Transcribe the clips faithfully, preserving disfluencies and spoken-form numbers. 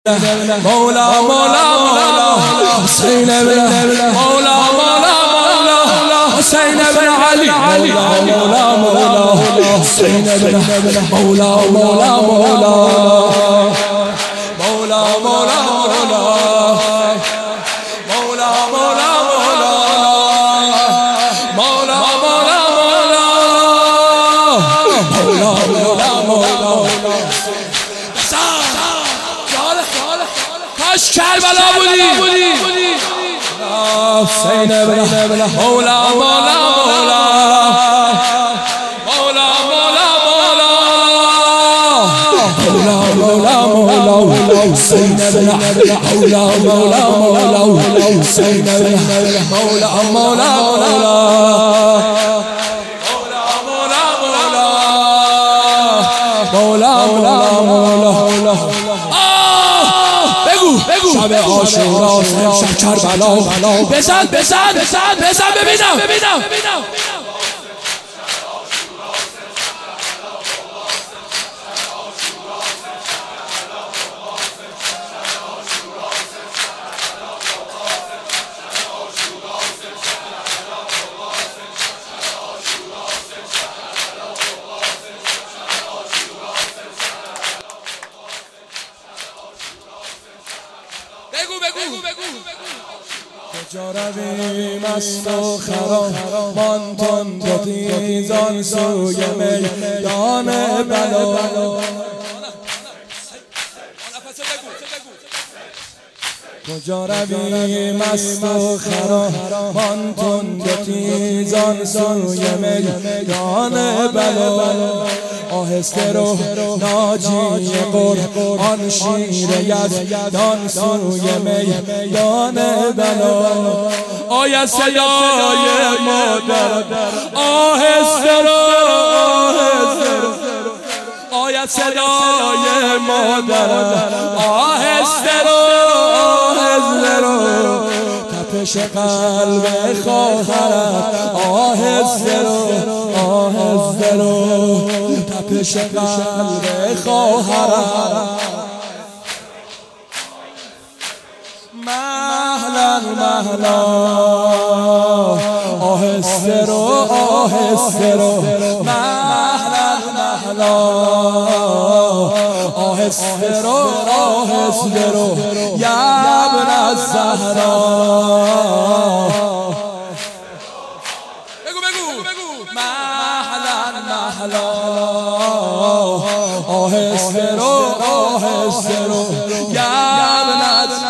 مولا مولا مولا حسين بن مولا مولا مولا حسين بن علي مولا مولا مولا حسين بن مولا مولا مولا مولا مولا مولا مولا مولا مولا مولا مولا مولا کاش کربلا بودی حسین بن مولا مولا مولا مولا مولا مولا مولا مولا حسین بن مولا مولا مولا حسین بن مولا مولا مولا مولا مولا مولا شب عاشورا امشب کربلا بزن بزن بزن بزن ببینم ببینم کجا رویم است و خرامان تند و تیزان سوی میدان بلا کجا رویم است و خرامان تند و تیزان سوی میدان بلا آهسته رو ناجی قرآن شیر یزدان سوی میدان بلا آید صدای مادر آهسته رو آید صدای مادر آهسته رو تپش قلب خواهرت آهسته رو آهسته رو تپش قلب خواهرت مهلا مهلا آهسته رو آهسته رو مهلا مهلا آهسته رو آهسته رو یا ابن الزهرا آهسته رو آهسته رو یا ابن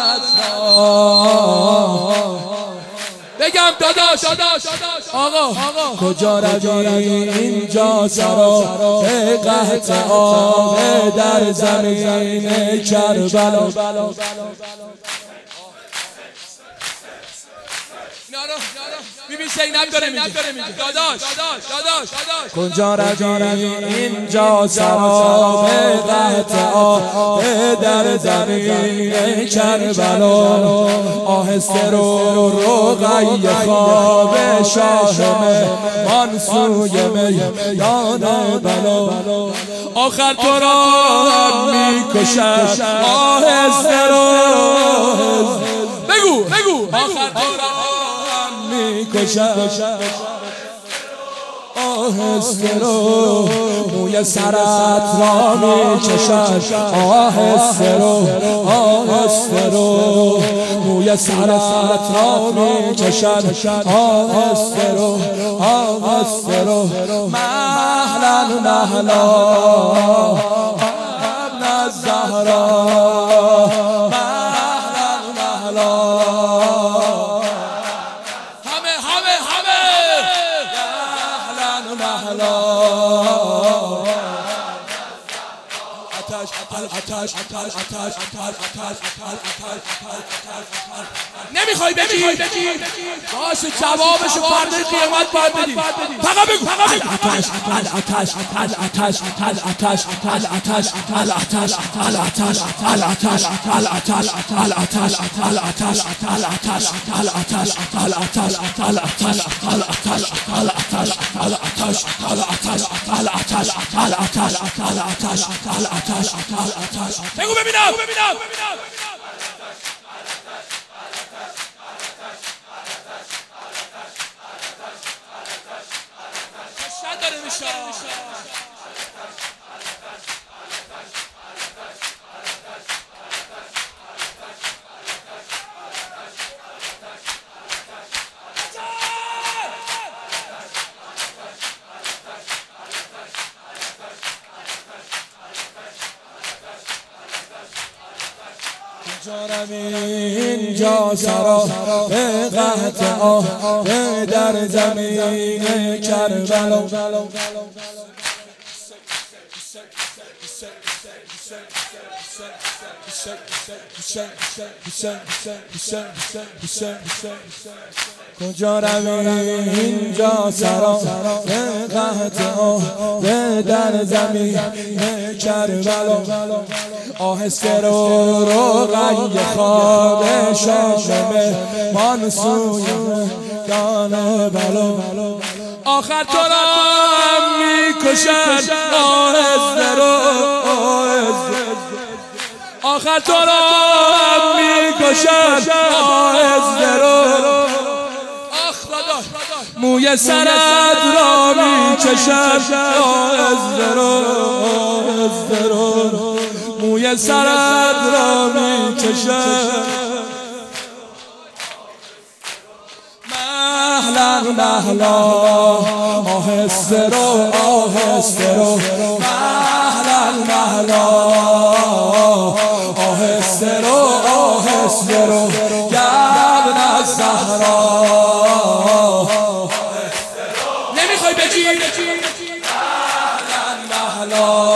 بگم داداش آقا کجا روی اینجا سرا به قحط آب در زمین کربلا بیبی زینب داره میگه داداش داداش کجا روی اینجا سرا به قحط آب در زمین کربلا آهسته رو رقی خواب شاه مهمان سوی میدان بلا آخر تو را میکشد آهسته رو بگو بگو آخر تو را میکشد آهسته رو موی سرت را میکشد آهسته رو آهسته رو موی سرت را میکشد آهسته رو آهسته رو مهلا مهلا ابن الزهرا مهلا مهلا نمیخوای بگی باشه جوابشو فردا قیامت باید بدی فقط بگو فقط بگو آتش آتش آتش آتش آتش آتش آتش آتش آتش آتش آتش بگو ببینم شد داره میشه جانم اینجا سرا به قطعا در زمین کربلا کجا روی اینجا سرا به قطعا در زمین کربلا آهسته رو رو غی خواب شامه منسوی گانه بلا آخر تو را میکشن آهسته رو آخر تو را میکشن آهسته رو موی سرت را میکشن آهسته رو موی سرت را میکشن مهلا مهلا آهسته رو آهسته رو مهلا مهلا آهسته رو آهسته رو ابن الزهرا نمیخوای بگی مهلا مهلا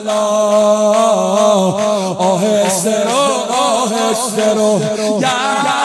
آهسته رو آهسته رو